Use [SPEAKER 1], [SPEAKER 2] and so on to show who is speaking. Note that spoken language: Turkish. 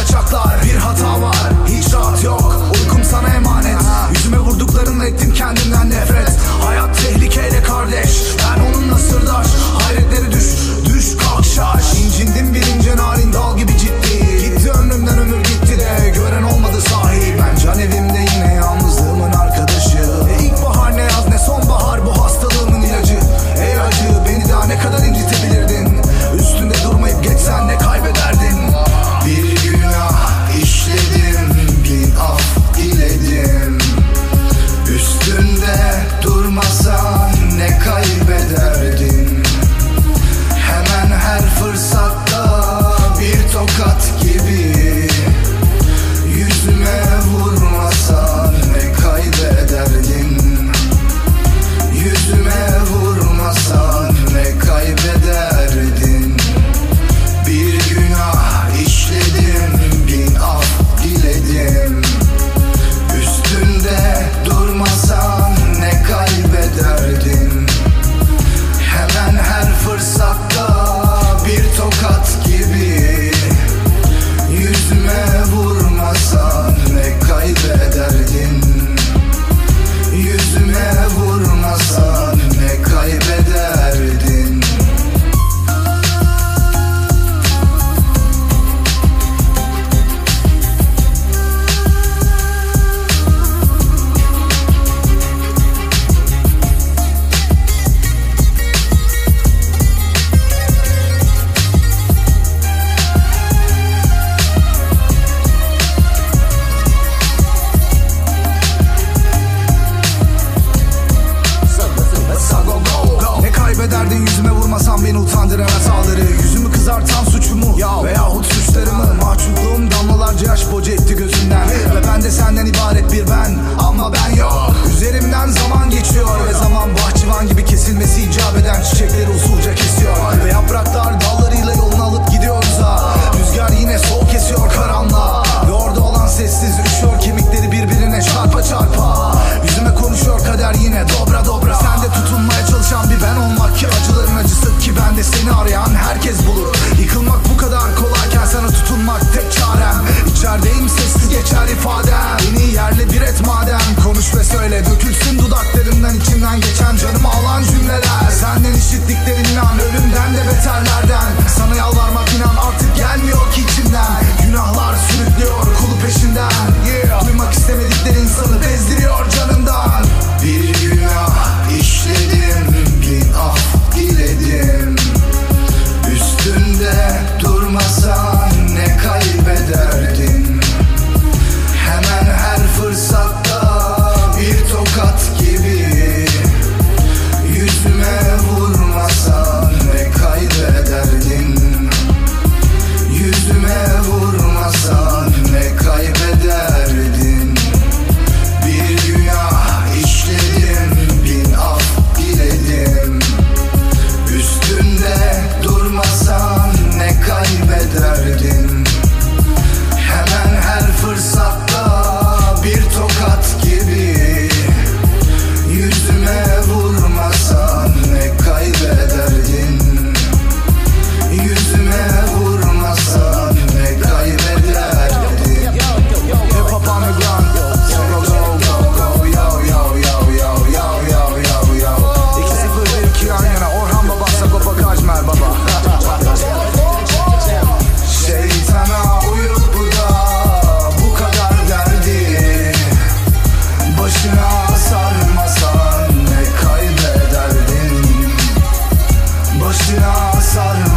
[SPEAKER 1] bacaklar. Bir hata var, hiç rahat yok, uykum sana emanet. Yüzüme vurduklarınla ettim kendimden nefret. Hayat tehlikeyle kardeş, ben onunla sırdaş. Hayretleri düş, düş kalk şaş. İncindim bilince narin dal gibi ciddi. Gitti ömrümden ömür gitti de gören olmadı sahi. Ben can evimde yine yalnızlığımın arkadaşı. İlkbahar ne yaz ne sonbahar, bu hastalığımın ilacı. Ey acı, beni daha ne kadar incitebilirdin? Üstünde durmayıp geçsen ne kaybederdin? Bir günah işledim, bin af diledim. Üstünde durmasan ne kaybederdin? Hemen her fırsatta bir tokat gibi. Yüzüme vurmasan ne kaybederdin? Yüzüme vurmasan ne kaybederdin? Bir günah işledim, bin af diledim. Üstünde durmasan ne kaybederdin? Hemen her fırsatta bir tokat gibi. Yüzüme vurmasan ne kaybederdin? Yüzüme vurmasan ne kaybederdin? Kaybederdin yüzüme vurmasan beni utandıran hataları. Yüzümü kızartan suçumu veyahut suçlarımı. Mahcupluğum damlalarca yaş boca etti gözümden. Ve ben de senden ibaret bir ben, ama ben yok. Üzerimden zaman geçiyor ve zaman bahçıvan gibi kesilmesi icap eden çiçekleri usulca kesiyor. Ve yapraklar dallarıyla yolunu alıp gidiyor uzağa. Rüzgar yine soğuk kesiyor karanlığa. Ve orada olan sessiz üşüyor, kemikleri birbirine çarpa çarpa. Yüzüme konuşuyor kader yine dobra dobra. Sen de tutunmaya çalışan bir ben olmak ki acıların acısı ki ben de seni arayan herkes bulur. Yıkılmak bu kadar kolayken sana tutunmak tek çarem. İçerideyim sessiz geçer ifadem. Beni yerle bir et madem, konuş ve söyle, dökülsün dudaklarımdan içimden geçen canımı alan cümleler. Senden işittiklerin inan ölümden de beterlerden. Sana yalvarmak inan artık gelmiyor ki içimden. Günahlar sürüklüyor kulu peşinden. Duymak istemedikleri insanı bezdiriyor canından. Bir günah işledim, bin af diledim. Üstünde durmasan ne kaybederdin? Hemen her fırsatta bir tokat gibi. Yüzüme vurmasan ne kaybederdin? Yüzüme vurmasan ne kaybederdin? Bir günah işledim, bin af diledim. Üstünde durmasan ne kaybederdin? Hemen her fırsatta bir tokat gibi. Yüzüme vurmasan ne kaybederdin? Yüzüme vurmasan ne kaybederdin? Hip hop on the ground, so go go go go, yo yo yo yo yo yo yo yo. 2-0-2 yan yana, Orhan Baba, Sagopa Kajmer Baba. Şeytana uyup da bu kadar derdi başına sarmasan ne kaybederdin? Başına sarmasan